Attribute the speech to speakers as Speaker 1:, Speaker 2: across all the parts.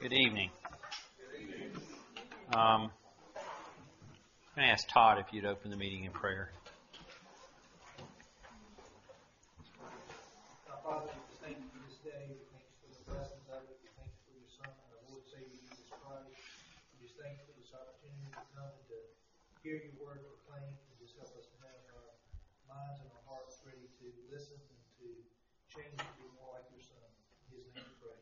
Speaker 1: Good evening. I'm going to ask Todd if you'd open the meeting in prayer.
Speaker 2: Our Father, we just thank you for this day. We thank you for the blessings of it. We thank you for your Son, our Lord and Savior, Jesus Christ. We just thank you for this opportunity to come and to hear your word proclaimed, and just help us to have our minds and our hearts ready to listen and to change to be more like your Son. In his name we pray.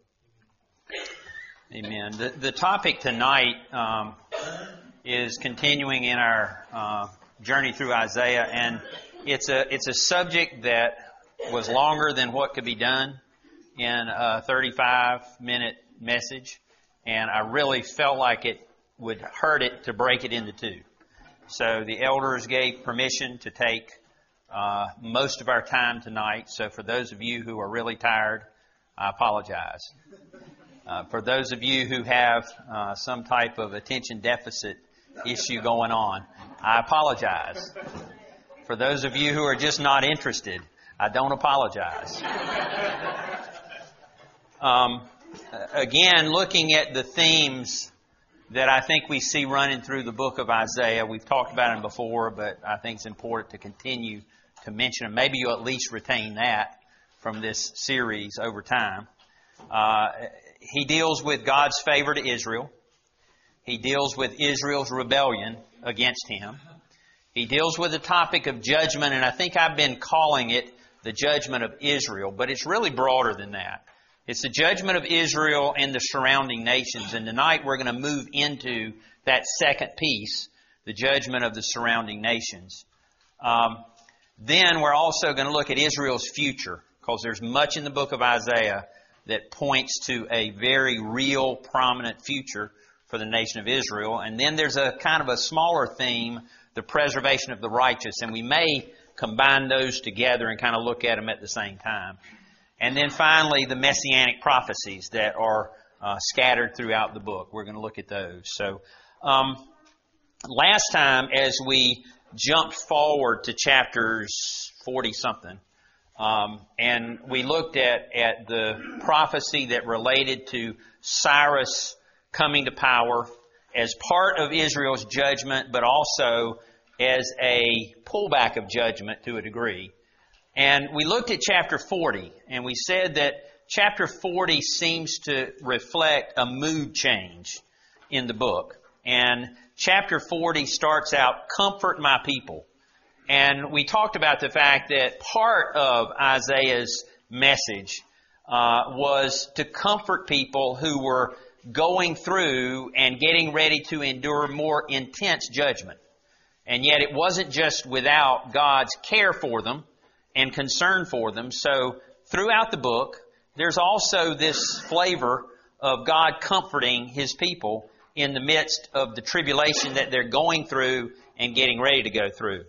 Speaker 1: Amen. The topic tonight is continuing in our journey through Isaiah, and it's a subject that was longer than what could be done in a 35-minute message, and I really felt like it would hurt it to break it into two. So the elders gave permission to take most of our time tonight. So for those of you who are really tired, I apologize. For those of you who have some type of attention deficit issue going on, I apologize. For those of you who are just not interested, I don't apologize. Again, looking at the themes that I think we see running through the book of Isaiah, we've talked about them before, but I think it's important to continue to mention them. Maybe you'll at least retain that from this series over time. He deals with God's favor to Israel. He deals with Israel's rebellion against Him. He deals with the topic of judgment, and I think I've been calling it the judgment of Israel, but it's really broader than that. It's the judgment of Israel and the surrounding nations, and tonight we're going to move into that second piece, the judgment of the surrounding nations. Then we're also going to look at Israel's future, because there's much in the book of Isaiah that points to a very real, prominent future for the nation of Israel. And then there's a kind of a smaller theme, the preservation of the righteous. And we may combine those together and kind of look at them at the same time. And then finally, the messianic prophecies that are scattered throughout the book. We're going to look at those. So last time, as we jumped forward to chapters 40-something, and we looked at the prophecy that related to Cyrus coming to power as part of Israel's judgment, but also as a pullback of judgment to a degree. And we looked at chapter 40, and we said that chapter 40 seems to reflect a mood change in the book. And chapter 40 starts out, "Comfort my people." And we talked about the fact that part of Isaiah's message was to comfort people who were going through and getting ready to endure more intense judgment. And yet it wasn't just without God's care for them and concern for them. So throughout the book, there's also this flavor of God comforting His people in the midst of the tribulation that they're going through and getting ready to go through.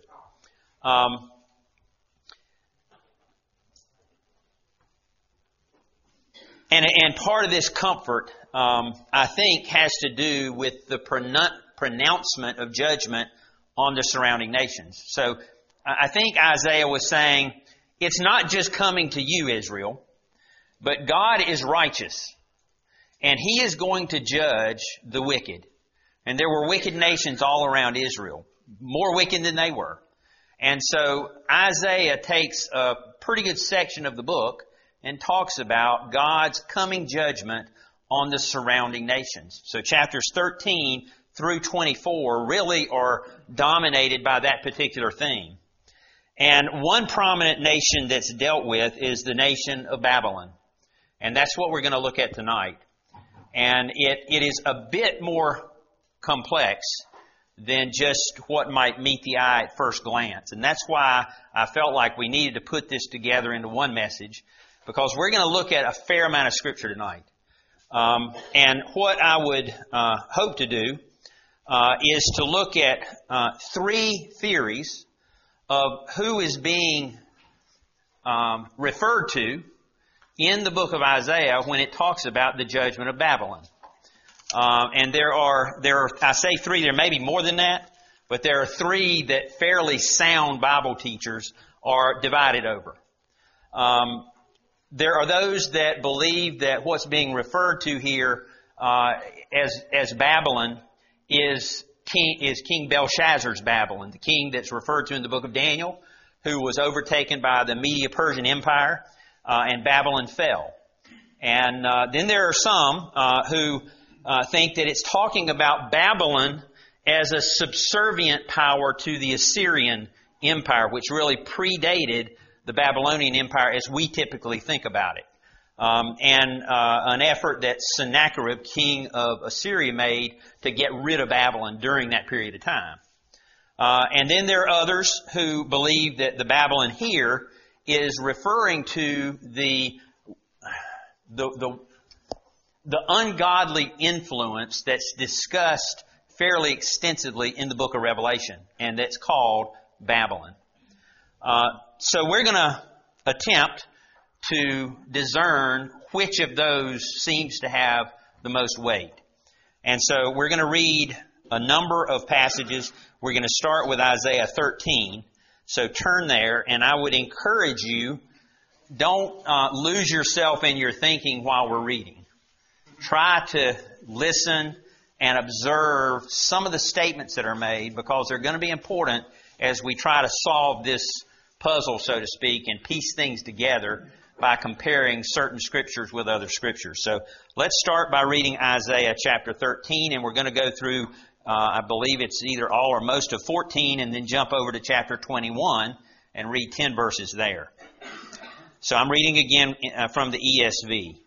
Speaker 1: And part of this comfort, I think, has to do with the pronouncement of judgment on the surrounding nations. So I think Isaiah was saying, it's not just coming to you, Israel, but God is righteous, and He is going to judge the wicked. And there were wicked nations all around Israel, more wicked than they were. And so Isaiah takes a pretty good section of the book and talks about God's coming judgment on the surrounding nations. So chapters 13 through 24 really are dominated by that particular theme. And one prominent nation that's dealt with is the nation of Babylon. And that's what we're going to look at tonight. And it is a bit more complex than just what might meet the eye at first glance. And that's why I felt like we needed to put this together into one message, because we're going to look at a fair amount of Scripture tonight. And what I would hope to do is to look at three theories of who is being referred to in the book of Isaiah when it talks about the judgment of Babylon. And there are, I say three, there may be more than that, but there are three that fairly sound Bible teachers are divided over. There are those that believe that what's being referred to here as Babylon is King Belshazzar's Babylon, the king that's referred to in the book of Daniel, who was overtaken by the Medo-Persian Empire, and Babylon fell. And then there are some who think that it's talking about Babylon as a subservient power to the Assyrian Empire, which really predated the Babylonian Empire as we typically think about it. And an effort that Sennacherib, king of Assyria, made to get rid of Babylon during that period of time. And then there are others who believe that the Babylon here is referring to the ungodly influence that's discussed fairly extensively in the book of Revelation, and that's called Babylon. So we're going to attempt to discern which of those seems to have the most weight. And so we're going to read a number of passages. We're going to start with Isaiah 13. So turn there, and I would encourage you, don't lose yourself in your thinking while we're reading. Try to listen and observe some of the statements that are made, because they're going to be important as we try to solve this puzzle, so to speak, and piece things together by comparing certain scriptures with other scriptures. So let's start by reading Isaiah chapter 13, and we're going to go through, I believe it's either all or most of 14, and then jump over to chapter 21 and read 10 verses there. So I'm reading again from the ESV.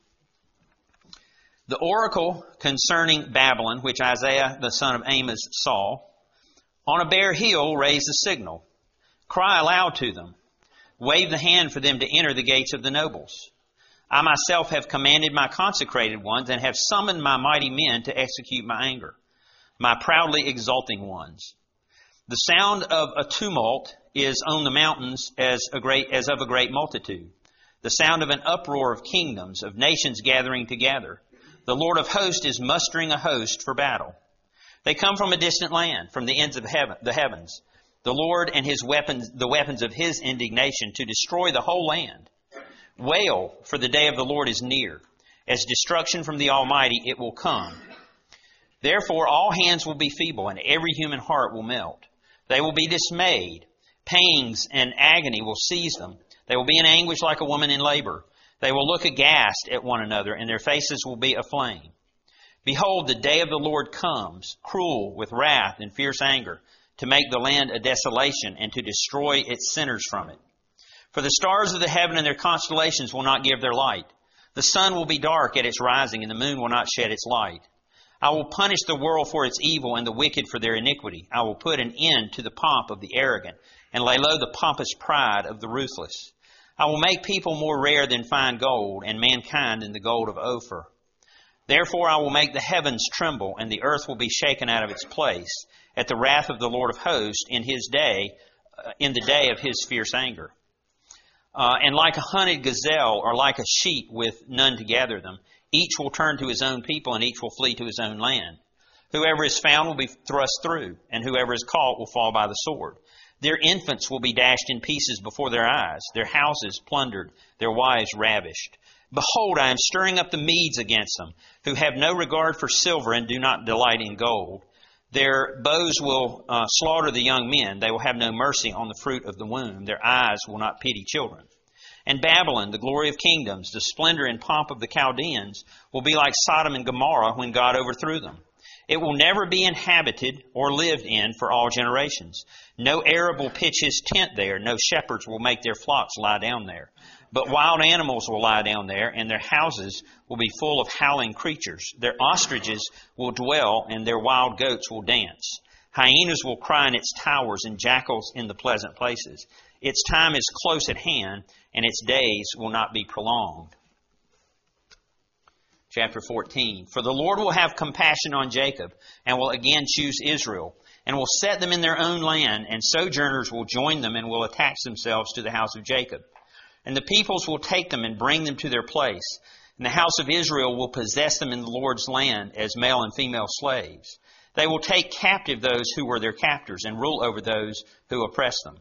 Speaker 1: The oracle concerning Babylon, which Isaiah the son of Amos saw, on a bare hill raise a signal. Cry aloud to them. Wave the hand for them to enter the gates of the nobles. I myself have commanded my consecrated ones and have summoned my mighty men to execute my anger, my proudly exulting ones. The sound of a tumult is on the mountains as of a great multitude. The sound of an uproar of kingdoms, of nations gathering together. The Lord of hosts is mustering a host for battle. They come from a distant land, from the ends of the heavens. The Lord and his weapons, the weapons of his indignation, to destroy the whole land. Wail, for the day of the Lord is near. As destruction from the Almighty it will come. Therefore all hands will be feeble, and every human heart will melt. They will be dismayed. Pangs and agony will seize them. They will be in anguish like a woman in labor. They will look aghast at one another, and their faces will be aflame. Behold, the day of the Lord comes, cruel with wrath and fierce anger, to make the land a desolation and to destroy its sinners from it. For the stars of the heaven and their constellations will not give their light. The sun will be dark at its rising, and the moon will not shed its light. I will punish the world for its evil and the wicked for their iniquity. I will put an end to the pomp of the arrogant and lay low the pompous pride of the ruthless. I will make people more rare than fine gold, and mankind than the gold of Ophir. Therefore I will make the heavens tremble, and the earth will be shaken out of its place at the wrath of the Lord of hosts in the day of his fierce anger. And like a hunted gazelle, or like a sheep with none to gather them, each will turn to his own people, and each will flee to his own land. Whoever is found will be thrust through, and whoever is caught will fall by the sword. Their infants will be dashed in pieces before their eyes, their houses plundered, their wives ravished. Behold, I am stirring up the Medes against them, who have no regard for silver and do not delight in gold. Their bows will slaughter the young men. They will have no mercy on the fruit of the womb. Their eyes will not pity children. And Babylon, the glory of kingdoms, the splendor and pomp of the Chaldeans, will be like Sodom and Gomorrah when God overthrew them. It will never be inhabited or lived in for all generations. No Arab will pitch his tent there. No shepherds will make their flocks lie down there. But wild animals will lie down there, and their houses will be full of howling creatures. Their ostriches will dwell, and their wild goats will dance. Hyenas will cry in its towers, and jackals in the pleasant places. Its time is close at hand, and its days will not be prolonged. Chapter 14. For the Lord will have compassion on Jacob, and will again choose Israel, and will set them in their own land, and sojourners will join them, and will attach themselves to the house of Jacob. And the peoples will take them and bring them to their place. And the house of Israel will possess them in the Lord's land as male and female slaves. They will take captive those who were their captors and rule over those who oppress them.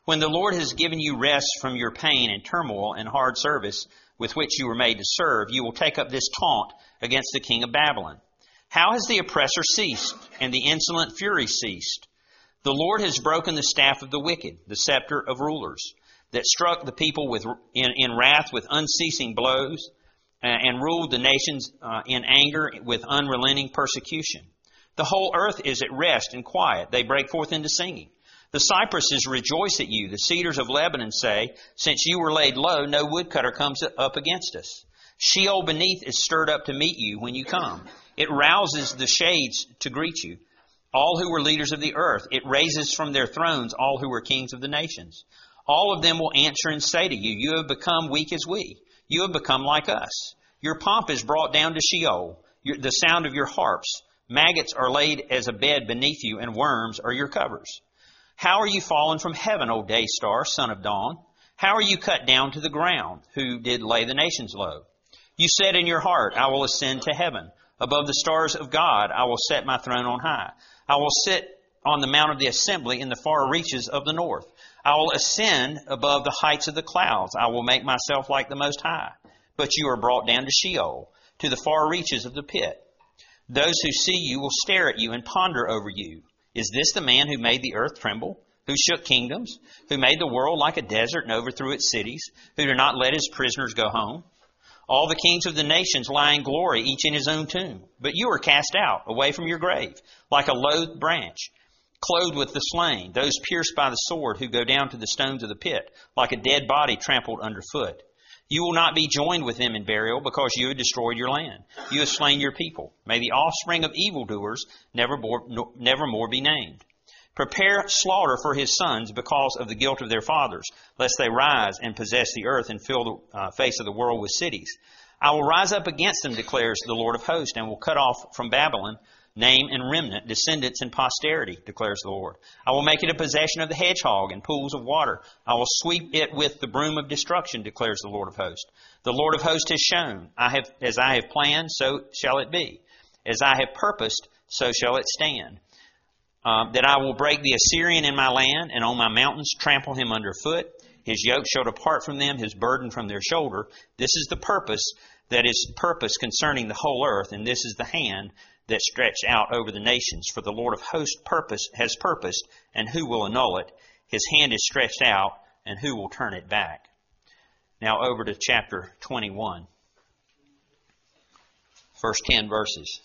Speaker 1: When the Lord has given you rest from your pain and turmoil and hard service with which you were made to serve, you will take up this taunt against the king of Babylon. How has the oppressor ceased and the insolent fury ceased? The Lord has broken the staff of the wicked, the scepter of rulers, that struck the people in wrath with unceasing blows, and ruled the nations in anger with unrelenting persecution. The whole earth is at rest and quiet. They break forth into singing. The cypresses rejoice at you. The cedars of Lebanon say, since you were laid low, no woodcutter comes up against us. Sheol beneath is stirred up to meet you when you come. It rouses the shades to greet you, all who were leaders of the earth. It raises from their thrones all who were kings of the nations. All of them will answer and say to you, you have become weak as we. You have become like us. Your pomp is brought down to Sheol, the sound of your harps. Maggots are laid as a bed beneath you, and worms are your covers. How are you fallen from heaven, O day star, son of dawn? How are you cut down to the ground, who did lay the nations low? You said in your heart, I will ascend to heaven. Above the stars of God, I will set my throne on high. I will sit on the mount of the assembly in the far reaches of the north. I will ascend above the heights of the clouds. I will make myself like the Most High. But you are brought down to Sheol, to the far reaches of the pit. Those who see you will stare at you and ponder over you. Is this the man who made the earth tremble, who shook kingdoms, who made the world like a desert and overthrew its cities, who did not let his prisoners go home? All the kings of the nations lie in glory, each in his own tomb. But you are cast out, away from your grave, like a loathed branch, clothed with the slain, those pierced by the sword who go down to the stones of the pit, like a dead body trampled underfoot. You will not be joined with them in burial, because you have destroyed your land. You have slain your people. May the offspring of evildoers never more be named. Prepare slaughter for his sons because of the guilt of their fathers, lest they rise and possess the earth and fill the face of the world with cities. I will rise up against them, declares the Lord of hosts, and will cut off from Babylon name and remnant, descendants and posterity, declares the Lord. I will make it a possession of the hedgehog and pools of water. I will sweep it with the broom of destruction, declares the Lord of hosts. The Lord of hosts has shown, as I have planned, so shall it be. As I have purposed, so shall it stand. That I will break the Assyrian in my land, and on my mountains trample him underfoot. His yoke shall depart from them, his burden from their shoulder. This is the purpose that is purpose concerning the whole earth, and this is the hand that stretched out over the nations. For the Lord of hosts has purposed, and who will annul it? His hand is stretched out, and who will turn it back? Now over to chapter 21. First 10 verses.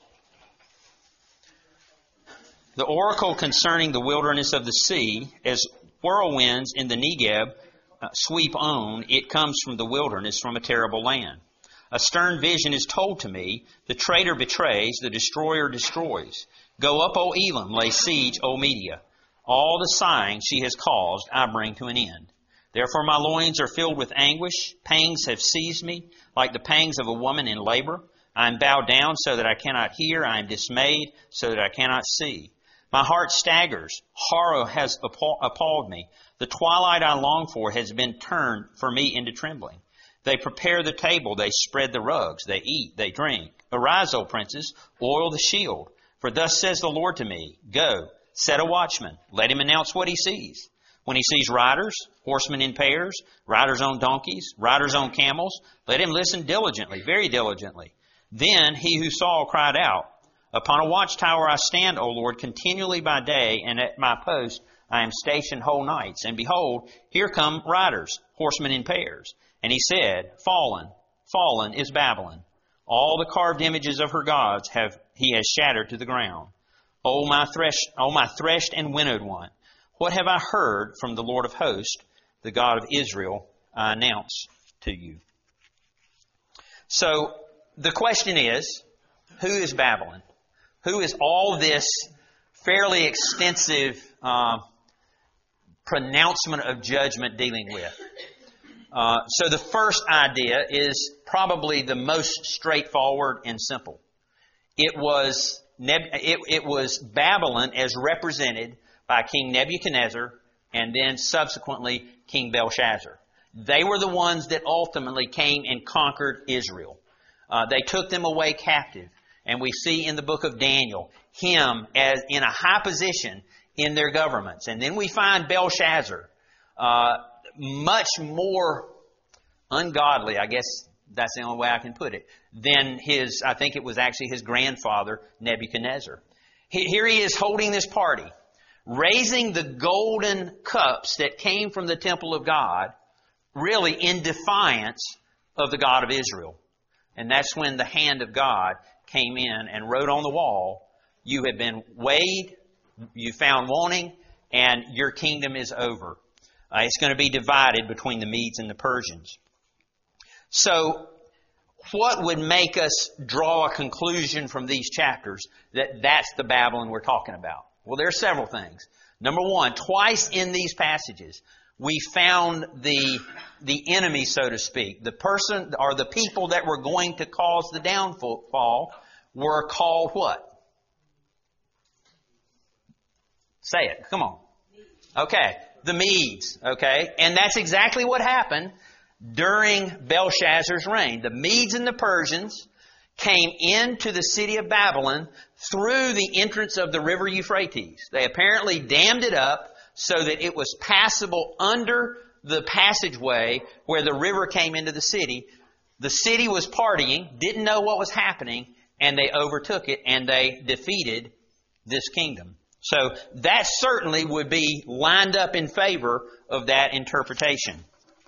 Speaker 1: The oracle concerning the wilderness of the sea, as whirlwinds in the Negeb sweep on, it comes from the wilderness, from a terrible land. A stern vision is told to me. The traitor betrays, the destroyer destroys. Go up, O Elam, lay siege, O Media. All the sighing she has caused, I bring to an end. Therefore my loins are filled with anguish. Pangs have seized me, like the pangs of a woman in labor. I am bowed down so that I cannot hear. I am dismayed so that I cannot see. My heart staggers. Horror has appalled me. The twilight I long for has been turned for me into trembling. They prepare the table, they spread the rugs, they eat, they drink. Arise, O princes, oil the shield. For thus says the Lord to me, go, set a watchman, let him announce what he sees. When he sees riders, horsemen in pairs, riders on donkeys, riders on camels, let him listen diligently, very diligently. Then he who saw cried out, upon a watchtower I stand, O Lord, continually by day, and at my post I am stationed whole nights. And behold, here come riders, horsemen in pairs. And he said, fallen, fallen is Babylon. All the carved images of her gods he has shattered to the ground. O my threshed and winnowed one, what have I heard from the Lord of hosts, the God of Israel, I announce to you. So the question is, who is Babylon? Who is all this fairly extensive pronouncement of judgment dealing with? So the first idea is probably the most straightforward and simple. It was Babylon as represented by King Nebuchadnezzar and then subsequently King Belshazzar. They were the ones that ultimately came and conquered Israel. They took them away captive. And we see in the book of Daniel him as in a high position in their governments. And then we find Belshazzar. much more ungodly, I guess that's the only way I can put it, than I think it was actually his grandfather, Nebuchadnezzar. Here he is holding this party, raising the golden cups that came from the temple of God, really in defiance of the God of Israel. And that's when the hand of God came in and wrote on the wall, "You have been weighed, you found wanting, and your kingdom is over." It's going to be divided between the Medes and the Persians. So, what would make us draw a conclusion from these chapters that that's the Babylon we're talking about? Well, there are several things. Number one, twice in these passages, we found the enemy, so to speak. The person or the people that were going to cause the downfall were called what? Say it. Come on. Okay. The Medes. Okay. And that's exactly what happened during Belshazzar's reign. The Medes and the Persians came into the city of Babylon through the entrance of the river Euphrates. They apparently dammed it up so that it was passable under the passageway where the river came into the city. The city was partying, didn't know what was happening, and they overtook it and they defeated this kingdom. So that certainly would be lined up in favor of that interpretation.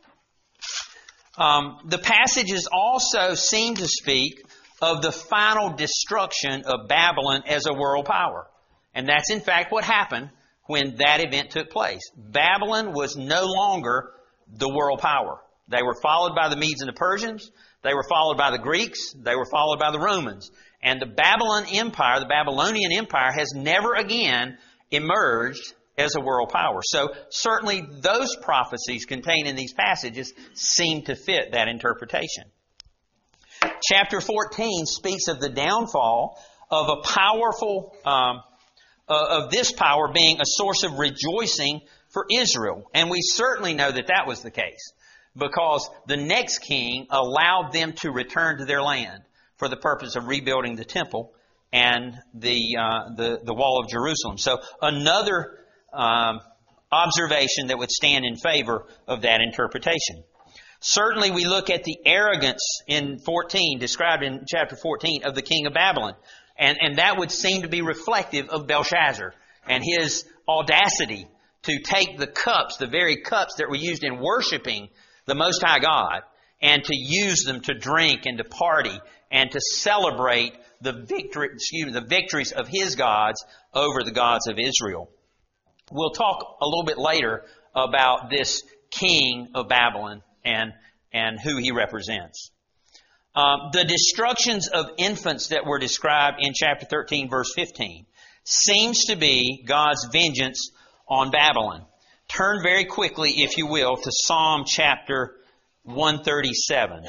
Speaker 1: The passages also seem to speak of the final destruction of Babylon as a world power. And that's in fact what happened when that event took place. Babylon was no longer the world power. They were followed by the Medes and the Persians. They were followed by the Greeks. They were followed by the Romans. And the Babylonian Empire has never again emerged as a world power. So certainly those prophecies contained in these passages seem to fit that interpretation. Chapter 14 speaks of the downfall of a powerful, of this power being a source of rejoicing for Israel. And we certainly know that that was the case because the next king allowed them to return to their land for the purpose of rebuilding the temple and the wall of Jerusalem. So another observation that would stand in favor of that interpretation. Certainly we look at the arrogance in 14, described in chapter 14, of the king of Babylon. And that would seem to be reflective of Belshazzar and his audacity to take the cups, the very cups that were used in worshiping the Most High God, and to use them to drink and to party and to celebrate the victories of his gods over the gods of Israel. We'll talk a little bit later about this king of Babylon and who he represents. The destructions of infants that were described in chapter 13, verse 15, seems to be God's vengeance on Babylon. Turn very quickly, if you will, to Psalm chapter 137.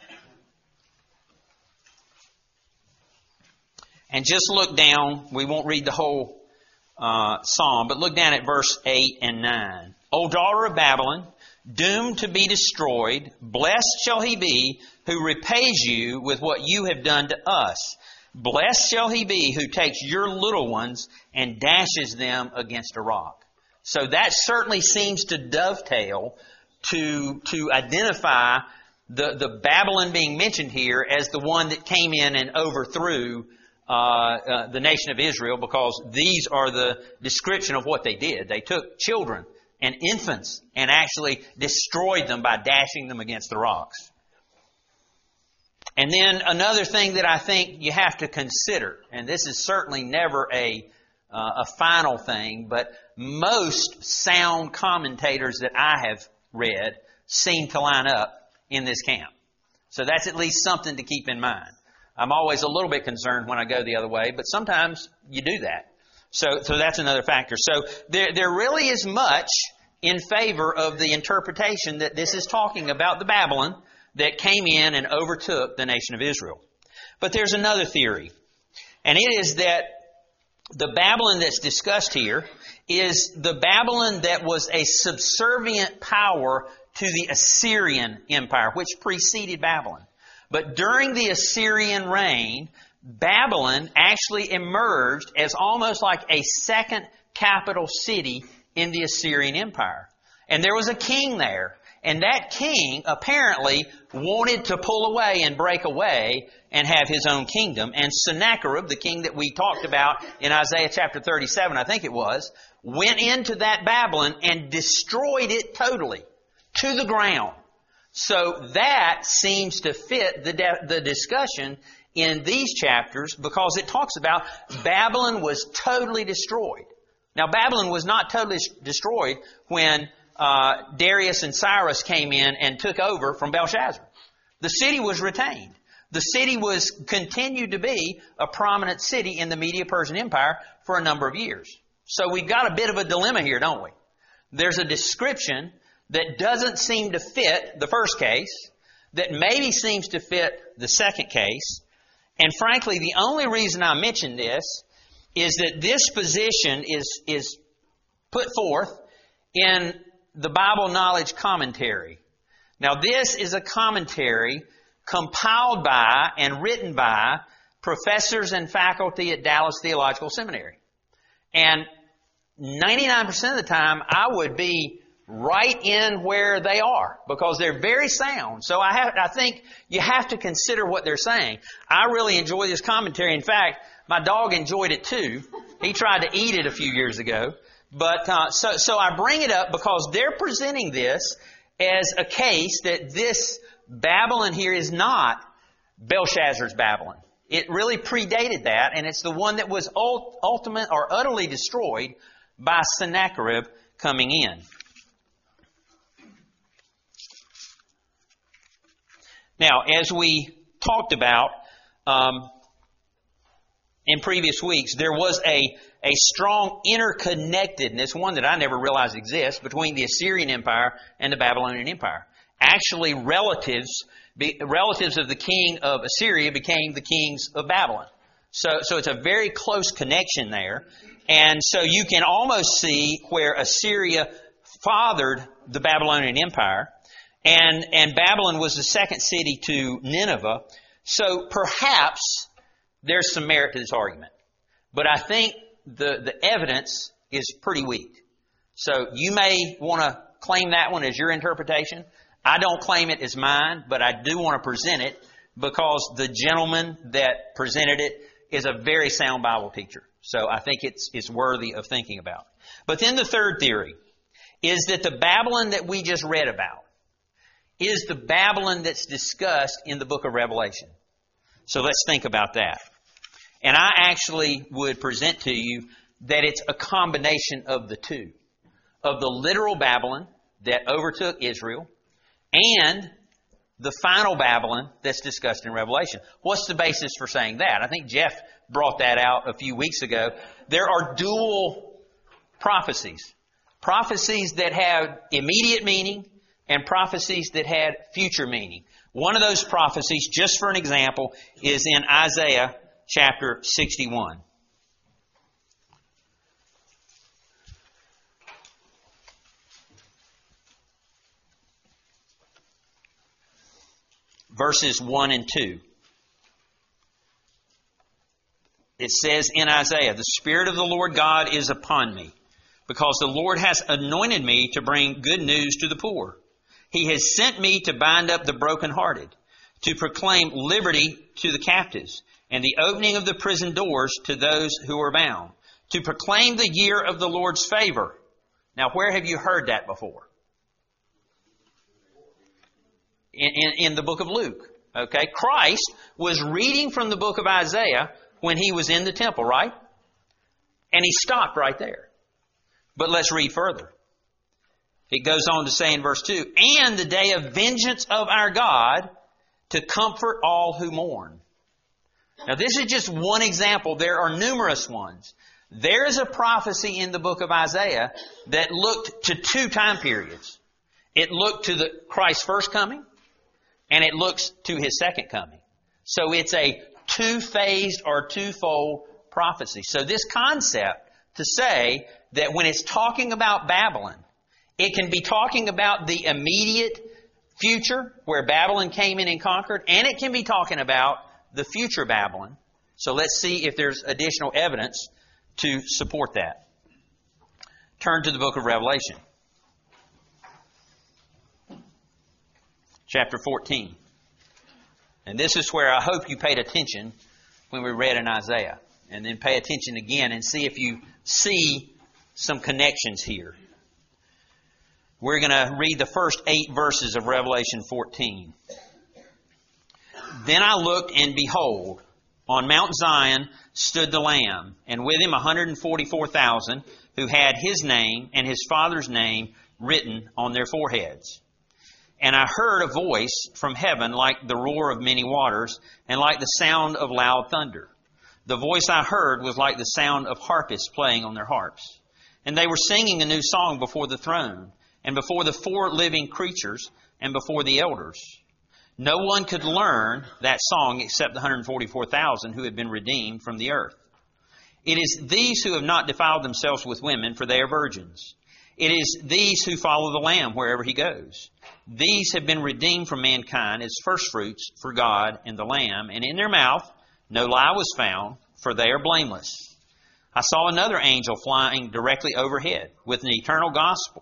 Speaker 1: And just look down. We won't read the whole psalm, but look down at verse 8 and 9. O daughter of Babylon, doomed to be destroyed, blessed shall he be who repays you with what you have done to us. Blessed shall he be who takes your little ones and dashes them against a rock. So that certainly seems to dovetail to identify the Babylon being mentioned here as the one that came in and overthrew the nation of Israel, because these are the description of what they did. They took children and infants and actually destroyed them by dashing them against the rocks. And then another thing that I think you have to consider, and this is certainly never a final thing, but most sound commentators that I have read seem to line up in this camp. So that's at least something to keep in mind. I'm always a little bit concerned when I go the other way, but sometimes you do that. So that's another factor. So there really is much in favor of the interpretation that this is talking about the Babylon that came in and overtook the nation of Israel. But there's another theory, and it is that the Babylon that's discussed here is the Babylon that was a subservient power to the Assyrian Empire, which preceded Babylon. But during the Assyrian reign, Babylon actually emerged as almost like a second capital city in the Assyrian Empire. And there was a king there. And that king apparently wanted to pull away and break away and have his own kingdom. And Sennacherib, the king that we talked about in Isaiah chapter 37, I think it was, went into that Babylon and destroyed it totally to the ground. So that seems to fit the discussion in these chapters because it talks about Babylon was totally destroyed. Now, Babylon was not totally destroyed when Darius and Cyrus came in and took over from Belshazzar. The city was retained. The city was continued to be a prominent city in the Medo-Persian Empire for a number of years. So we've got a bit of a dilemma here, don't we? There's a description that doesn't seem to fit the first case, that maybe seems to fit the second case. And frankly, the only reason I mention this is that this position is put forth in the Bible Knowledge Commentary. Now, this is a commentary compiled by and written by professors and faculty at Dallas Theological Seminary. And 99% of the time, I would be right in where they are because they're very sound. So I think you have to consider what they're saying. I really enjoy this commentary. In fact, my dog enjoyed it too. He tried to eat it a few years ago. But so I bring it up because they're presenting this as a case that this Babylon here is not Belshazzar's Babylon. It really predated that, and it's the one that was ultimate or utterly destroyed by Sennacherib coming in. Now, as we talked about in previous weeks, there was a strong interconnectedness, one that I never realized exists, between the Assyrian Empire and the Babylonian Empire. Actually, relatives of the king of Assyria became the kings of Babylon. So it's a very close connection there. And so you can almost see where Assyria fathered the Babylonian Empire. And Babylon was the second city to Nineveh. So perhaps there's some merit to this argument. But I think the evidence is pretty weak. So you may want to claim that one as your interpretation. I don't claim it as mine, but I do want to present it because the gentleman that presented it is a very sound Bible teacher. So I think it's worthy of thinking about. But then the third theory is that the Babylon that we just read about is the Babylon that's discussed in the book of Revelation. So let's think about that. And I actually would present to you that it's a combination of the two. Of the literal Babylon that overtook Israel and the final Babylon that's discussed in Revelation. What's the basis for saying that? I think Jeff brought that out a few weeks ago. There are dual prophecies. Prophecies that have immediate meaning and prophecies that had future meaning. One of those prophecies, just for an example, is in Isaiah chapter 61. Verses 1 and 2. It says in Isaiah, "The Spirit of the Lord God is upon me, because the Lord has anointed me to bring good news to the poor. He has sent me to bind up the brokenhearted, to proclaim liberty to the captives, and the opening of the prison doors to those who are bound, to proclaim the year of the Lord's favor." Now, where have you heard that before? In the book of Luke. Okay, Christ was reading from the book of Isaiah when he was in the temple, right? And he stopped right there. But let's read further. It goes on to say in verse 2, "And the day of vengeance of our God to comfort all who mourn." Now this is just one example. There are numerous ones. There is a prophecy in the book of Isaiah that looked to two time periods. It looked to Christ's first coming, and it looks to His second coming. So it's a two-phased or twofold prophecy. So this concept to say that when it's talking about Babylon, it can be talking about the immediate future where Babylon came in and conquered, and it can be talking about the future Babylon. So let's see if there's additional evidence to support that. Turn to the book of Revelation. chapter 14. And this is where I hope you paid attention when we read in Isaiah. And then pay attention again and see if you see some connections here. We're going to read the first 8 verses of Revelation 14. Then I looked, and behold, on Mount Zion stood the Lamb, and with him 144,000 who had his name and his Father's name written on their foreheads. And I heard a voice from heaven like the roar of many waters, and like the sound of loud thunder. The voice I heard was like the sound of harpists playing on their harps. And they were singing a new song before the throne, and before the 4 living creatures, and before the elders. No one could learn that song except the 144,000 who had been redeemed from the earth. It is these who have not defiled themselves with women, for they are virgins. It is these who follow the Lamb wherever he goes. These have been redeemed from mankind as firstfruits for God and the Lamb, and in their mouth no lie was found, for they are blameless. I saw another angel flying directly overhead with an eternal gospel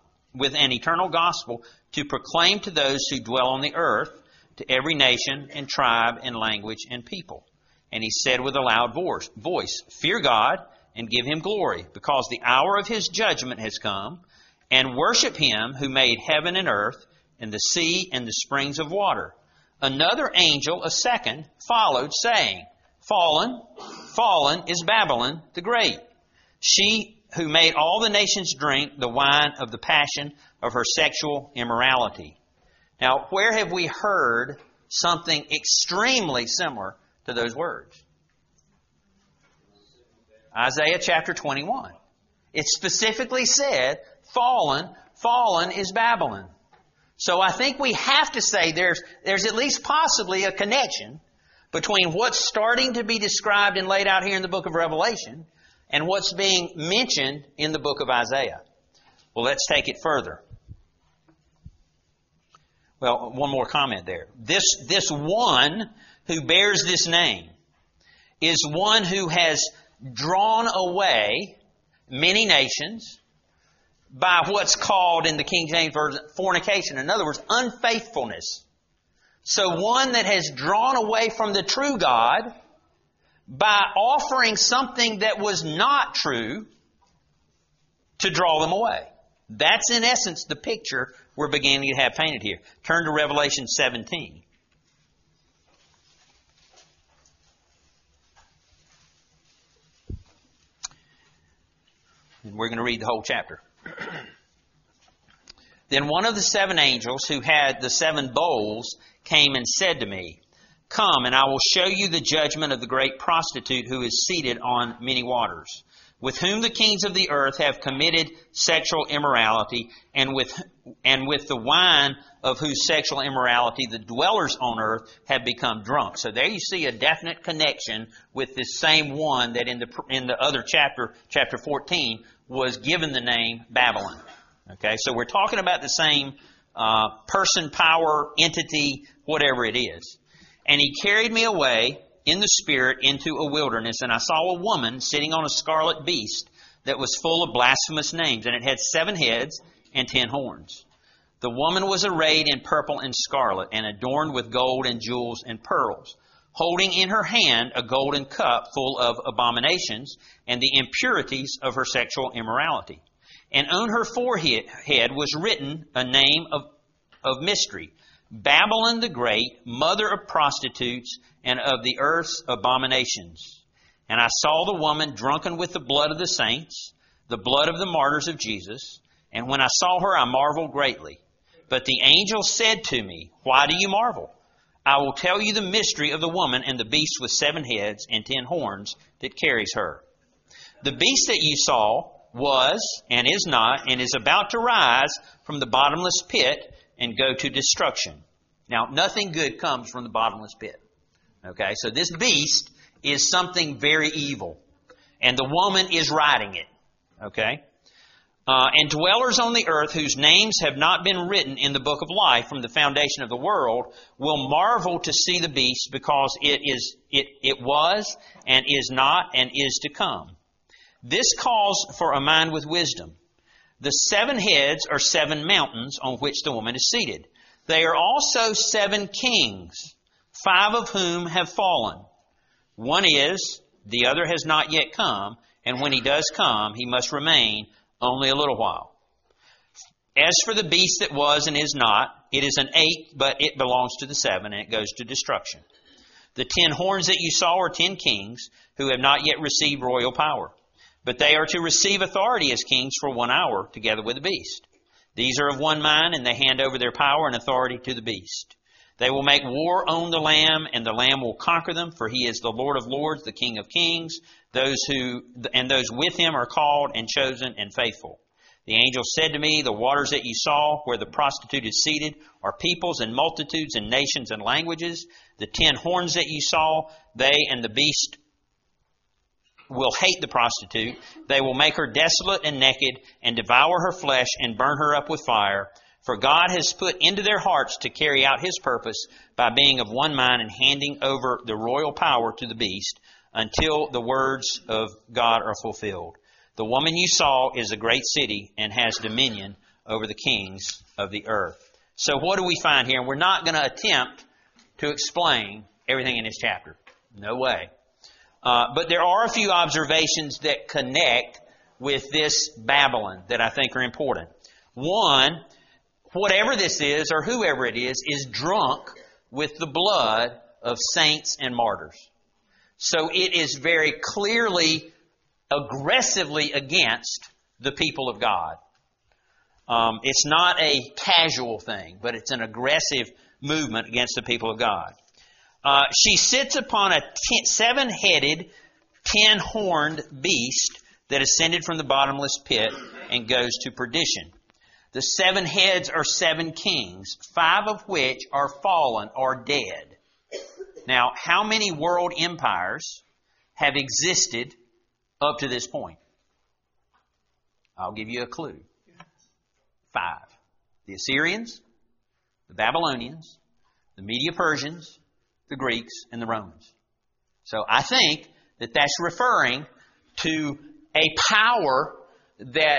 Speaker 1: to proclaim to those who dwell on the earth, to every nation and tribe and language and people. And he said with a loud voice, Fear God and give him glory, because the hour of his judgment has come, and worship him who made heaven and earth and the sea and the springs of water. Another angel, a second, followed, saying, Fallen, fallen is Babylon the Great, she who made all the nations drink the wine of the passion of her sexual immorality. Now, where have we heard something extremely similar to those words? Isaiah chapter 21. It specifically said, fallen, fallen is Babylon. So I think we have to say there's at least possibly a connection between what's starting to be described and laid out here in the book of Revelation and what's being mentioned in the book of Isaiah. Well, let's take it further. Well, one more comment there. This one who bears this name is one who has drawn away many nations by what's called in the King James Version fornication. In other words, unfaithfulness. So one that has drawn away from the true God by offering something that was not true to draw them away. That's in essence the picture we're beginning to have painted here. Turn to Revelation 17. And we're going to read the whole chapter. Then one of the 7 angels who had the 7 bowls came and said to me, Come, and I will show you the judgment of the great prostitute who is seated on many waters, with whom the kings of the earth have committed sexual immorality, and with the wine of whose sexual immorality the dwellers on earth have become drunk. So there you see a definite connection with this same one that in the other chapter 14, was given the name Babylon. Okay, so we're talking about the same person, power, entity, whatever it is. And he carried me away in the Spirit into a wilderness, and I saw a woman sitting on a scarlet beast that was full of blasphemous names, and it had 7 heads and 10 horns. The woman was arrayed in purple and scarlet, and adorned with gold and jewels and pearls, holding in her hand a golden cup full of abominations and the impurities of her sexual immorality. And on her forehead was written a name of mystery, Babylon the Great, mother of prostitutes and of the earth's abominations. And I saw the woman drunken with the blood of the saints, the blood of the martyrs of Jesus. And when I saw her, I marveled greatly. But the angel said to me, Why do you marvel? I will tell you the mystery of the woman and the beast with 7 heads and 10 horns that carries her. The beast that you saw was and is not and is about to rise from the bottomless pit and go to destruction. Now, nothing good comes from the bottomless pit. Okay, so this beast is something very evil. And the woman is riding it. Okay? And dwellers on the earth whose names have not been written in the book of life from the foundation of the world will marvel to see the beast, because it was and is not and is to come. This calls for a mind with wisdom. The 7 heads are 7 mountains on which the woman is seated. They are also 7 kings, 5 of whom have fallen. One is, the other has not yet come, and when he does come, he must remain only a little while. As for the beast that was and is not, it is an 8th, but it belongs to the 7, and it goes to destruction. The 10 horns that you saw are 10 kings who have not yet received royal power, but they are to receive authority as kings for 1 hour together with the beast. These are of one mind, and they hand over their power and authority to the beast. They will make war on the Lamb, and the Lamb will conquer them, for he is the Lord of lords, the King of kings. Those with him are called and chosen and faithful. The angel said to me, the waters that you saw, where the prostitute is seated, are peoples and multitudes and nations and languages. The 10 horns that you saw, they and the beast will hate the prostitute. They will make her desolate and naked, and devour her flesh and burn her up with fire. For God has put into their hearts to carry out his purpose by being of one mind and handing over the royal power to the beast until the words of God are fulfilled. The woman you saw is a great city and has dominion over the kings of the earth. So what do we find here? And we're not going to attempt to explain everything in this chapter. No way. But there are a few observations that connect with this Babylon that I think are important. One, whatever this is, or whoever it is drunk with the blood of saints and martyrs. So it is very clearly, aggressively against the people of God. It's not a casual thing, but it's an aggressive movement against the people of God. She sits upon a 7-headed, 10-horned beast that ascended from the bottomless pit and goes to perdition. The 7 heads are 7 kings, 5 of which are fallen or dead. Now, how many world empires have existed up to this point? I'll give you a clue. 5. The Assyrians, the Babylonians, the Medo-Persians, the Greeks, and the Romans. So I think that that's referring to a power that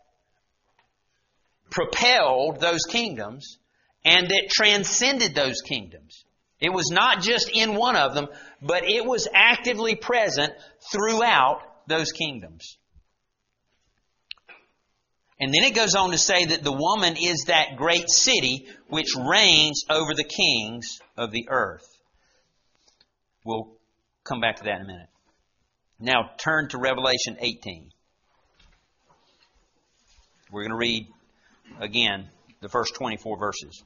Speaker 1: propelled those kingdoms and that transcended those kingdoms. It was not just in one of them, but it was actively present throughout those kingdoms. And then it goes on to say that the woman is that great city which reigns over the kings of the earth. We'll come back to that in a minute. Now turn to Revelation 18. We're going to read again the first 24 verses.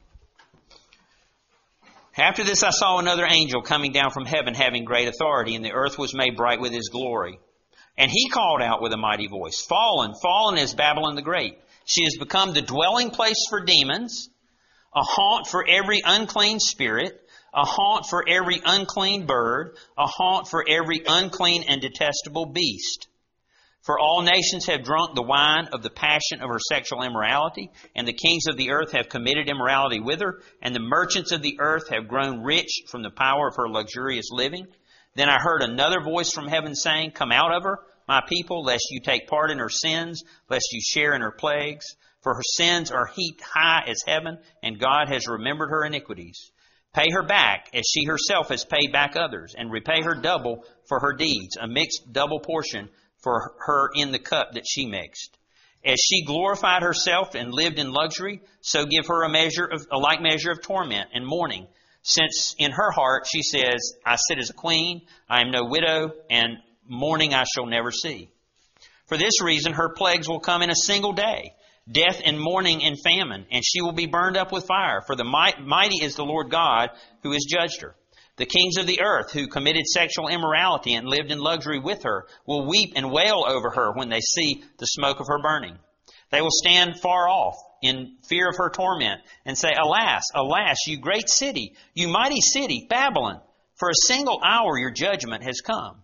Speaker 1: After this I saw another angel coming down from heaven having great authority, and the earth was made bright with his glory. And he called out with a mighty voice, Fallen, fallen is Babylon the Great. She has become the dwelling place for demons, a haunt for every unclean spirit, a haunt for every unclean bird, a haunt for every unclean and detestable beast. For all nations have drunk the wine of the passion of her sexual immorality, and the kings of the earth have committed immorality with her, and the merchants of the earth have grown rich from the power of her luxurious living. Then I heard another voice from heaven saying, Come out of her, my people, lest you take part in her sins, lest you share in her plagues. For her sins are heaped high as heaven, and God has remembered her iniquities. Pay her back, as she herself has paid back others, and repay her double for her deeds, a mixed double portion for her in the cup that she mixed. As she glorified herself and lived in luxury, so give her a like measure of torment and mourning, since in her heart she says, I sit as a queen, I am no widow, and mourning I shall never see. For this reason her plagues will come in a single day, death and mourning and famine, and she will be burned up with fire, for the mighty is the Lord God who has judged her. The kings of the earth who committed sexual immorality and lived in luxury with her will weep and wail over her when they see the smoke of her burning. They will stand far off in fear of her torment and say, Alas, alas, you great city, you mighty city, Babylon, for a single hour your judgment has come.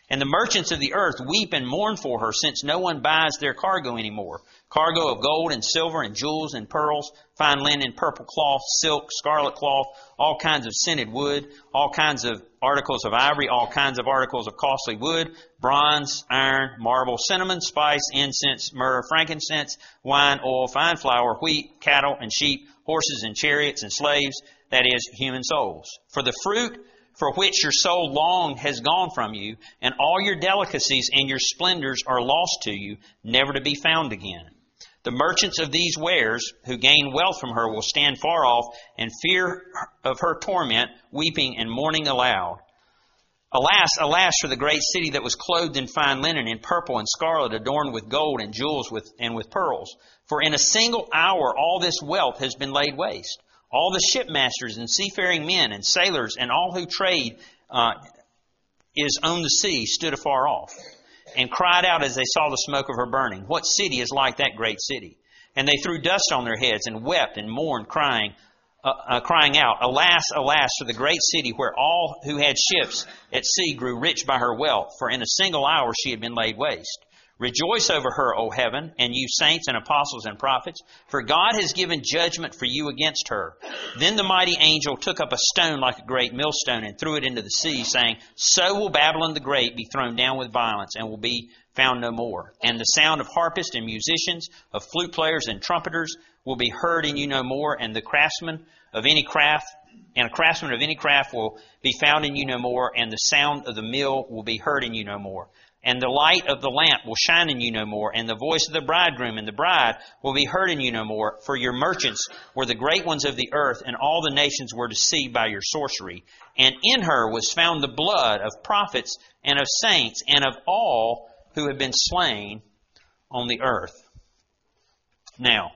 Speaker 1: And the merchants of the earth weep and mourn for her, since no one buys their cargo anymore. Cargo of gold and silver and jewels and pearls, fine linen, purple cloth, silk, scarlet cloth, all kinds of scented wood, all kinds of articles of ivory, all kinds of articles of costly wood, bronze, iron, marble, cinnamon, spice, incense, myrrh, frankincense, wine, oil, fine flour, wheat, cattle and sheep, horses and chariots and slaves, that is, human souls. For the fruit for which your soul longed has gone from you, and all your delicacies and your splendors are lost to you, never to be found again. The merchants of these wares, who gain wealth from her, will stand far off and fear of her torment, weeping and mourning aloud. Alas, alas, for the great city that was clothed in fine linen, in purple and scarlet, adorned with gold and jewels and with pearls. For in a single hour all this wealth has been laid waste. All the shipmasters and seafaring men and sailors and all who trade is on the sea stood afar off, and cried out as they saw the smoke of her burning, "What city is like that great city?" And they threw dust on their heads and wept and mourned, crying out, "Alas, alas, for the great city where all who had ships at sea grew rich by her wealth, for in a single hour she had been laid waste. Rejoice over her, O heaven, and you saints and apostles and prophets, for God has given judgment for you against her." Then the mighty angel took up a stone like a great millstone and threw it into the sea, saying, "So will Babylon the Great be thrown down with violence and will be found no more. And the sound of harpists and musicians, of flute players and trumpeters will be heard in you no more, and the craftsman of any craft will be found in you no more, and the sound of the mill will be heard in you no more. And the light of the lamp will shine in you no more, and the voice of the bridegroom and the bride will be heard in you no more. For your merchants were the great ones of the earth, and all the nations were deceived by your sorcery. And in her was found the blood of prophets and of saints and of all who have been slain on the earth." Now,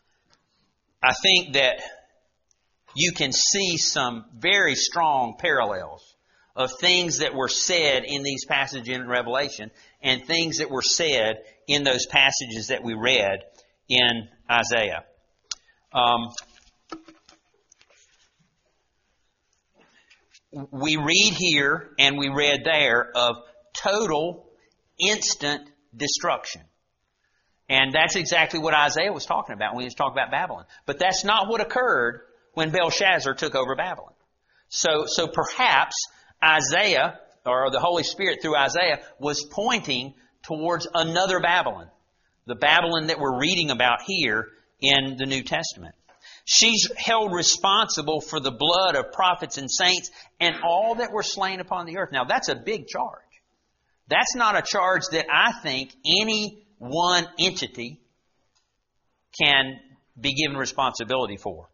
Speaker 1: I think that you can see some very strong parallels of things that were said in these passages in Revelation and things that were said in those passages that we read in Isaiah. We read here and we read there of total, instant destruction. And that's exactly what Isaiah was talking about when he was talking about Babylon. But that's not what occurred when Belshazzar took over Babylon. So perhaps Isaiah, or the Holy Spirit through Isaiah, was pointing towards another Babylon, the Babylon that we're reading about here in the New Testament. She's held responsible for the blood of prophets and saints and all that were slain upon the earth. Now, that's a big charge. That's not a charge that I think any one entity can be given responsibility for.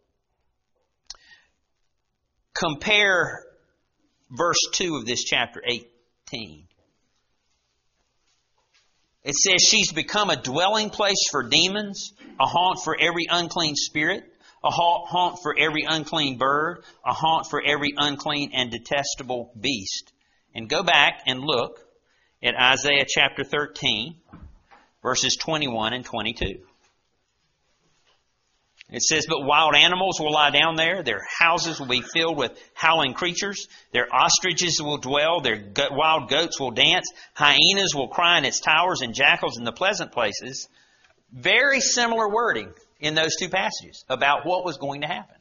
Speaker 1: Compare verse 2 of this chapter 18. It says, "She's become a dwelling place for demons, a haunt for every unclean spirit, a haunt for every unclean bird, a haunt for every unclean and detestable beast." And go back and look at Isaiah chapter 13, verses 21 and 22. It says, "But wild animals will lie down there. Their houses will be filled with howling creatures. Their ostriches will dwell. Their wild goats will dance. Hyenas will cry in its towers, and jackals in the pleasant places." Very similar wording in those two passages about what was going to happen.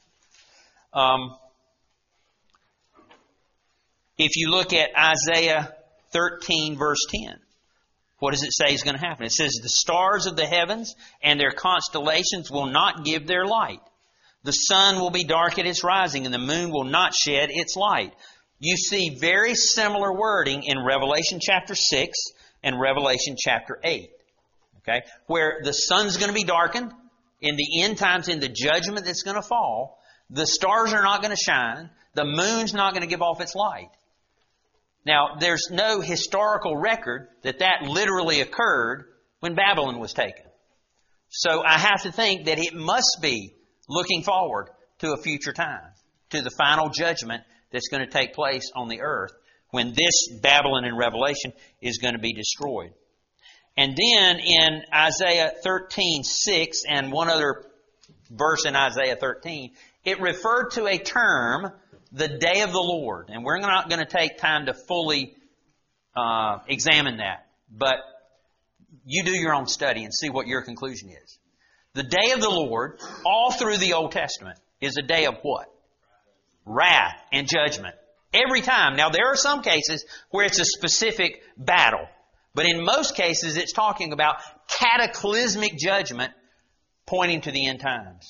Speaker 1: If you look at Isaiah 13, verse 10, what does it say is going to happen? It says, "The stars of the heavens and their constellations will not give their light. The sun will be dark at its rising, and the moon will not shed its light." You see very similar wording in Revelation chapter 6 and Revelation chapter 8. Okay? Where the sun's going to be darkened in the end times, in the judgment that's going to fall. The stars are not going to shine. The moon's not going to give off its light. Now, there's no historical record that literally occurred when Babylon was taken. So I have to think that it must be looking forward to a future time, to the final judgment that's going to take place on the earth when this Babylon in Revelation is going to be destroyed. And then in Isaiah 13:6 and one other verse in Isaiah 13, it referred to a term, the day of the Lord. And we're not going to take time to fully examine that. But you do your own study and see what your conclusion is. The day of the Lord, all through the Old Testament, is a day of what? Wrath and judgment. Every time. Now, there are some cases where it's a specific battle. But in most cases, it's talking about cataclysmic judgment pointing to the end times.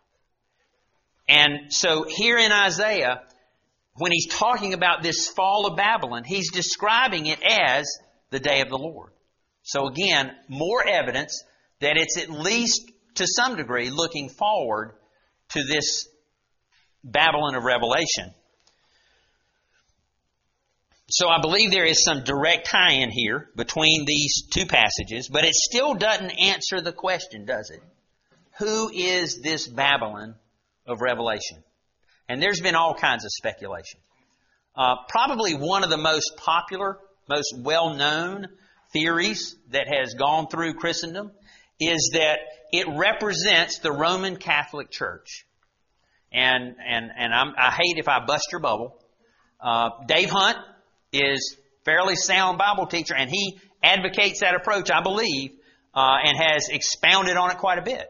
Speaker 1: And so here in Isaiah, when he's talking about this fall of Babylon, he's describing it as the day of the Lord. So again, more evidence that it's at least to some degree looking forward to this Babylon of Revelation. So I believe there is some direct tie-in here between these two passages, but it still doesn't answer the question, does it? Who is this Babylon of Revelation? And there's been all kinds of speculation. Probably one of the most popular, most well-known theories that has gone through Christendom is that it represents the Roman Catholic Church. And I hate if I bust your bubble. Dave Hunt is fairly sound Bible teacher, and he advocates that approach, I believe, and has expounded on it quite a bit.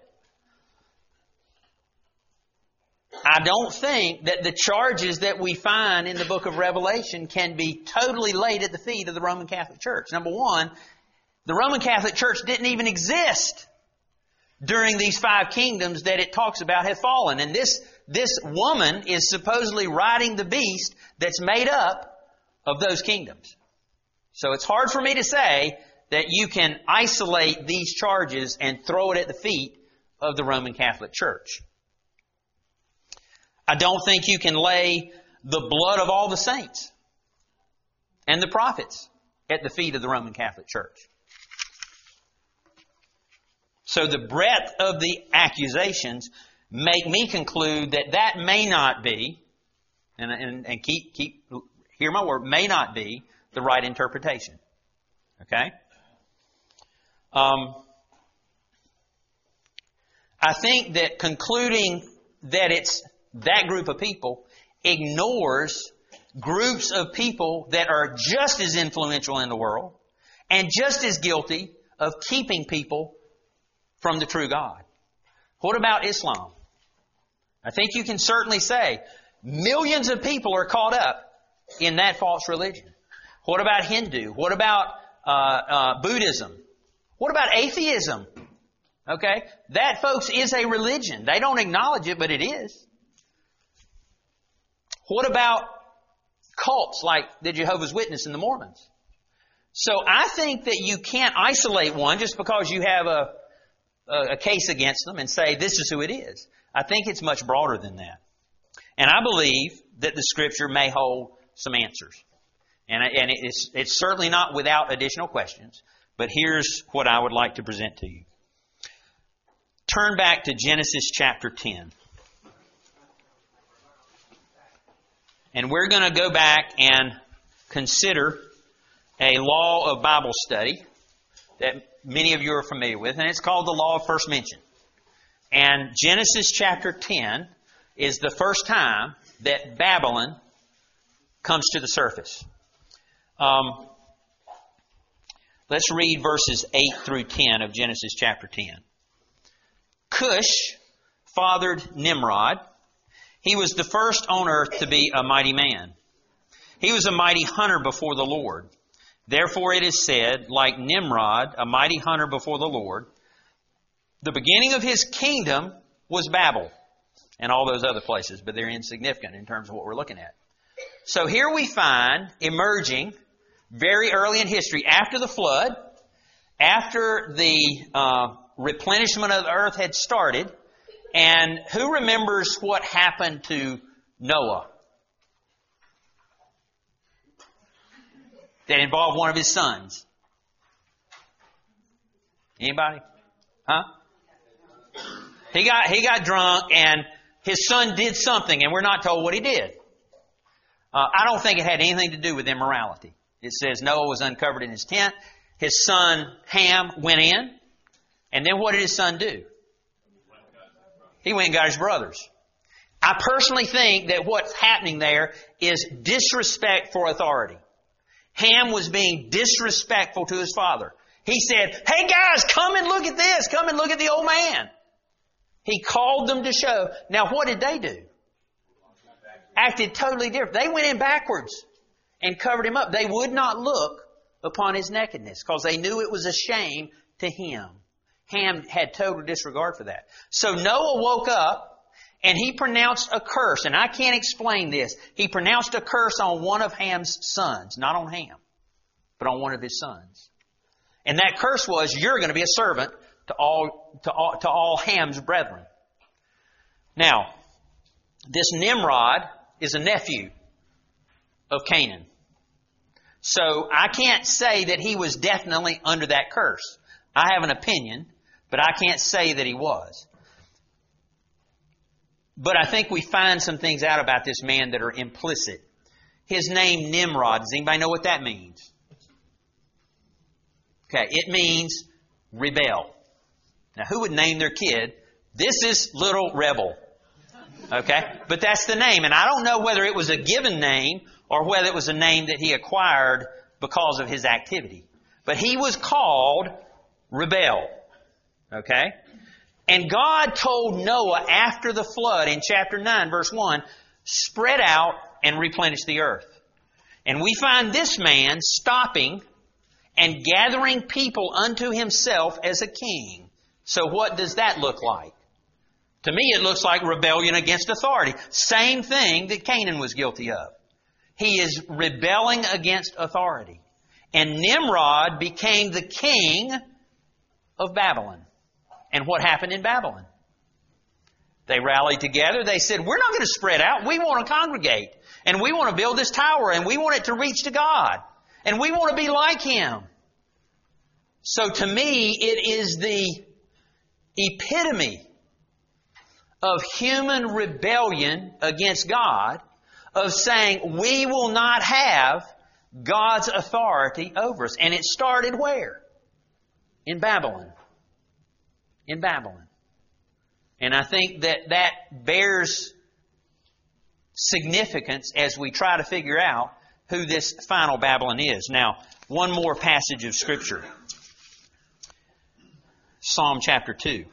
Speaker 1: I don't think that the charges that we find in the book of Revelation can be totally laid at the feet of the Roman Catholic Church. Number one, the Roman Catholic Church didn't even exist during these 5 kingdoms that it talks about have fallen. And this woman is supposedly riding the beast that's made up of those kingdoms. So it's hard for me to say that you can isolate these charges and throw it at the feet of the Roman Catholic Church. I don't think you can lay the blood of all the saints and the prophets at the feet of the Roman Catholic Church. So the breadth of the accusations make me conclude that that may not be, and hear my word, may not be the right interpretation. Okay? I think that concluding that it's that group of people ignores groups of people that are just as influential in the world and just as guilty of keeping people from the true God. What about Islam? I think you can certainly say millions of people are caught up in that false religion. What about Hindu? What about Buddhism? What about atheism? Okay? That, folks, is a religion. They don't acknowledge it, but it is. What about cults like the Jehovah's Witnesses and the Mormons? So I think that you can't isolate one just because you have a case against them and say this is who it is. I think it's much broader than that. And I believe that the Scripture may hold some answers. And it's certainly not without additional questions. But here's what I would like to present to you. Turn back to Genesis chapter 10. And we're going to go back and consider a law of Bible study that many of you are familiar with, and it's called the law of first mention. And Genesis chapter 10 is the first time that Babylon comes to the surface. Let's read verses 8 through 10 of Genesis chapter 10. Cush fathered Nimrod. He was the first on earth to be a mighty man. He was a mighty hunter before the Lord. Therefore it is said, like Nimrod, a mighty hunter before the Lord, the beginning of his kingdom was Babel, and all those other places, but they're insignificant in terms of what we're looking at. So here we find emerging very early in history, after the flood, after the replenishment of the earth had started. And who remembers what happened to Noah? That involved one of his sons. Anybody? Huh? He got drunk and his son did something, and we're not told what he did. I don't think it had anything to do with immorality. It says Noah was uncovered in his tent. His son Ham went in. And then what did his son do? He went and got his brothers. I personally think that what's happening there is disrespect for authority. Ham was being disrespectful to his father. He said, "Hey guys, come and look at this. Come and look at the old man." He called them to show. Now what did they do? Acted totally different. They went in backwards and covered him up. They would not look upon his nakedness because they knew it was a shame to him. Ham had total disregard for that. So Noah woke up and he pronounced a curse. And I can't explain this. He pronounced a curse on one of Ham's sons. Not on Ham, but on one of his sons. And that curse was, "You're going to be a servant to all Ham's brethren." Now, this Nimrod is a nephew of Canaan. So I can't say that he was definitely under that curse. I have an opinion, but I can't say that he was. But I think we find some things out about this man that are implicit. His name, Nimrod. Does anybody know what that means? Okay, it means rebel. Now, who would name their kid, "This is little rebel"? Okay, but that's the name. And I don't know whether it was a given name or whether it was a name that he acquired because of his activity. But he was called rebel. Okay? And God told Noah after the flood in chapter 9, verse 1, "Spread out and replenish the earth." And we find this man stopping and gathering people unto himself as a king. So what does that look like? To me, it looks like rebellion against authority. Same thing that Canaan was guilty of. He is rebelling against authority. And Nimrod became the king of Babylon. And what happened in Babylon? They rallied together. They said, "We're not going to spread out. We want to congregate. And we want to build this tower. And we want it to reach to God. And we want to be like Him." So to me, it is the epitome of human rebellion against God, of saying we will not have God's authority over us. And it started where? In Babylon. In Babylon. And I think that bears significance as we try to figure out who this final Babylon is. Now, one more passage of Scripture. Psalm chapter 2.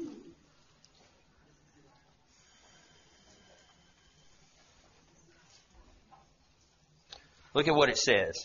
Speaker 1: Look at what it says.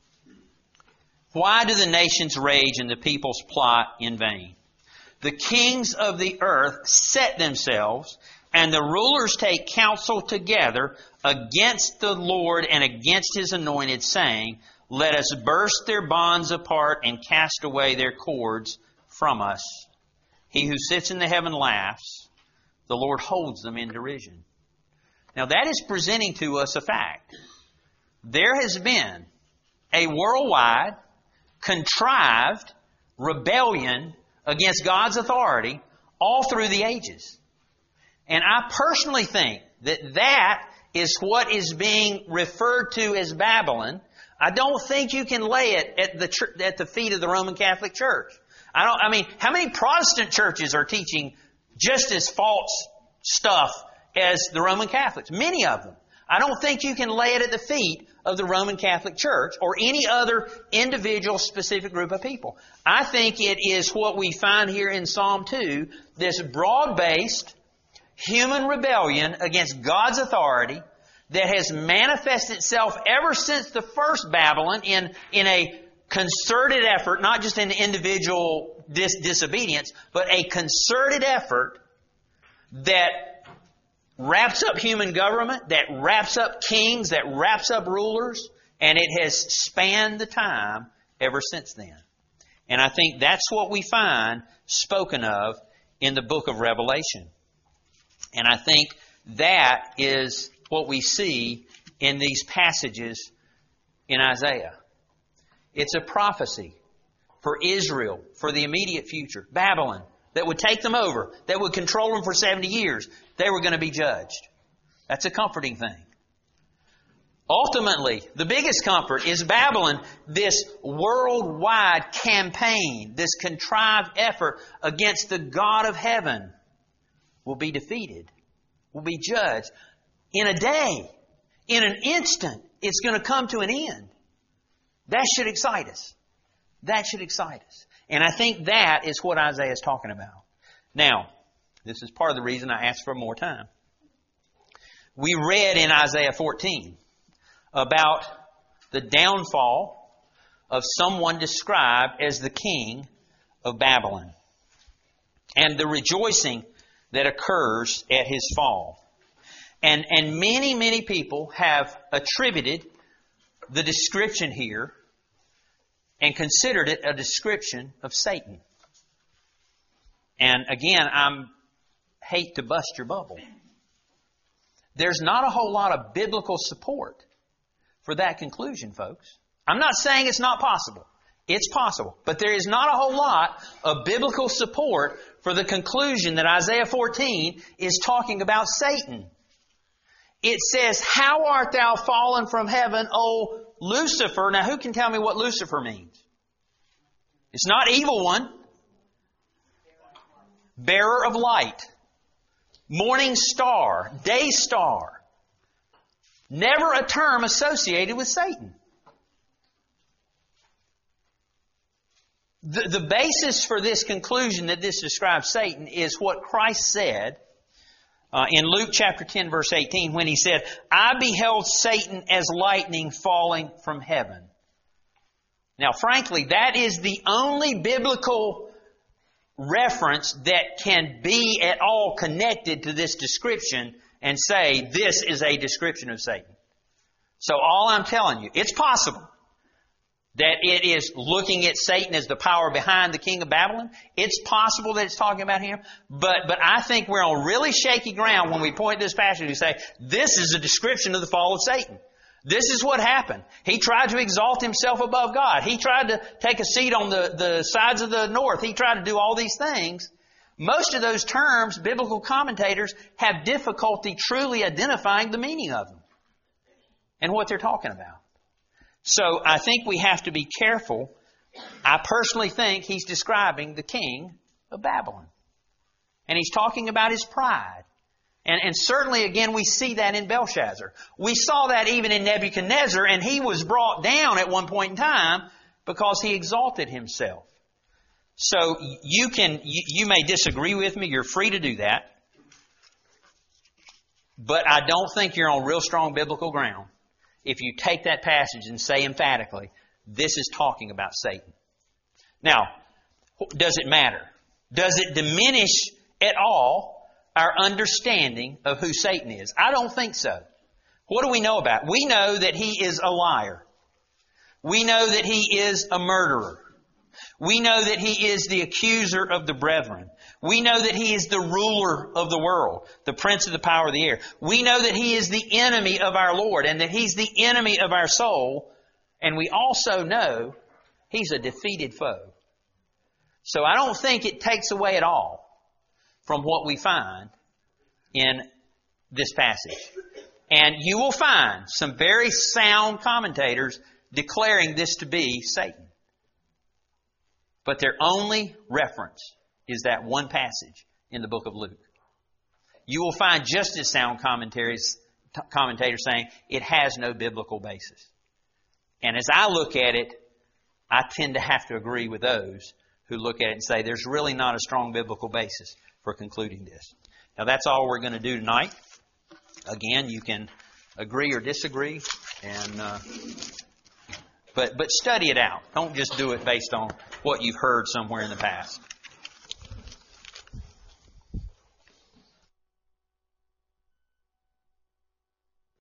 Speaker 1: "Why do the nations rage and the peoples plot in vain? The kings of the earth set themselves, and the rulers take counsel together against the Lord and against His anointed, saying, Let us burst their bonds apart and cast away their cords from us. He who sits in the heaven laughs. The Lord holds them in derision." Now that is presenting to us a fact. There has been a worldwide, contrived rebellion against God's authority all through the ages. And I personally think that is what is being referred to as Babylon. I don't think you can lay it at the feet of the Roman Catholic Church. How many Protestant churches are teaching just as false stuff as the Roman Catholics? Many of them. I don't think you can lay it at the feet of the Roman Catholic Church or any other individual specific group of people. I think it is what we find here in Psalm 2, this broad-based human rebellion against God's authority that has manifested itself ever since the first Babylon in a concerted effort, not just an individual disobedience, but a concerted effort that wraps up human government, that wraps up kings, that wraps up rulers, and it has spanned the time ever since then. And I think that's what we find spoken of in the book of Revelation. And I think that is what we see in these passages in Isaiah. It's a prophecy for Israel, for the immediate future. Babylon, that would take them over, that would control them for 70 years. They were going to be judged. That's a comforting thing. Ultimately, the biggest comfort is Babylon, this worldwide campaign, this contrived effort against the God of heaven, will be defeated, will be judged. In a day, in an instant, it's going to come to an end. That should excite us. That should excite us. And I think that is what Isaiah is talking about. Now, this is part of the reason I asked for more time. We read in Isaiah 14 about the downfall of someone described as the king of Babylon, and the rejoicing that occurs at his fall. And many, many people have attributed the description here and considered it a description of Satan. And again, I hate to bust your bubble. There's not a whole lot of biblical support for that conclusion, folks. I'm not saying it's not possible. It's possible. But there is not a whole lot of biblical support for the conclusion that Isaiah 14 is talking about Satan. It says, "How art thou fallen from heaven, O Lucifer?" Now, who can tell me what Lucifer means? It's not evil one. Bearer of light. Morning star. Day star. Never a term associated with Satan. The basis for this conclusion that this describes Satan is what Christ said in Luke chapter 10, verse 18, when He said, "I beheld Satan as lightning falling from heaven." Now, frankly, that is the only biblical reference that can be at all connected to this description and say this is a description of Satan. So all I'm telling you, it's possible that it is looking at Satan as the power behind the king of Babylon. It's possible that it's talking about him. But I think we're on really shaky ground when we point this passage and say, this is a description of the fall of Satan. This is what happened. He tried to exalt himself above God. He tried to take a seat on the sides of the north. He tried to do all these things. Most of those terms, biblical commentators have difficulty truly identifying the meaning of them and what they're talking about. So I think we have to be careful. I personally think he's describing the king of Babylon. And he's talking about his pride. And certainly, again, we see that in Belshazzar. We saw that even in Nebuchadnezzar, and he was brought down at one point in time because he exalted himself. So you may disagree with me. You're free to do that. But I don't think you're on real strong biblical ground if you take that passage and say emphatically, this is talking about Satan. Now, does it matter? Does it diminish at all our understanding of who Satan is? I don't think so. What do we know about it? We know that he is a liar. We know that he is a murderer. We know that he is the accuser of the brethren. We know that he is the ruler of the world, the prince of the power of the air. We know that he is the enemy of our Lord and that he's the enemy of our soul. And we also know he's a defeated foe. So I don't think it takes away at all from what we find in this passage. And you will find some very sound commentators declaring this to be Satan. But their only reference is that one passage in the book of Luke. You will find just as sound commentators saying it has no biblical basis. And as I look at it, I tend to have to agree with those who look at it and say there's really not a strong biblical basis for concluding this. Now that's all we're going to do tonight. Again, you can agree or disagree, and but study it out. Don't just do it based on what you've heard somewhere in the past.